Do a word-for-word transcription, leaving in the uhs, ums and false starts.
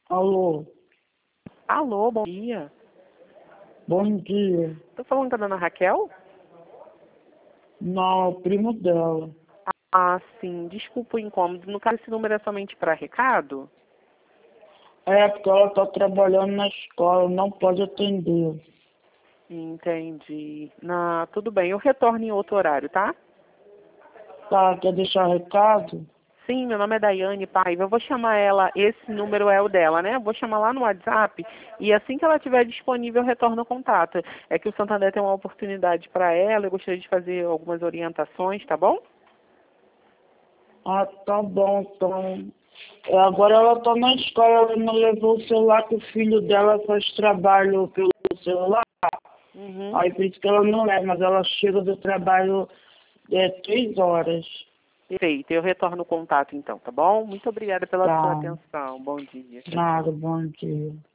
Alô, Alô, bom dia. bom dia. Tô falando com a dona Raquel? Não, é o primo dela. Ah, sim. Desculpa o incômodo. No caso, esse número é somente para recado? É porque ela tá trabalhando na escola, não pode atender. Entendi. Não, tudo bem. Eu retorno em outro horário, tá? Tá, quer deixar recado? Sim, meu nome é Daiane Paiva. Eu vou chamar ela, esse número é o dela, né? Eu vou chamar lá no WhatsApp e assim que ela estiver disponível, eu retorno o contato. É que o Santander tem uma oportunidade para ela, eu gostaria de fazer algumas orientações, tá bom? Ah, tá bom, então. É, agora ela tá na escola, ela não levou o celular que o filho dela faz trabalho pelo celular. Uhum. Aí por isso que ela não leva, mas ela chega do trabalho é, três horas. Perfeito. Eu retorno o contato então, tá bom? Muito obrigada pela sua Tá, atenção. Bom dia. Tchau, tchau. nada, bom dia.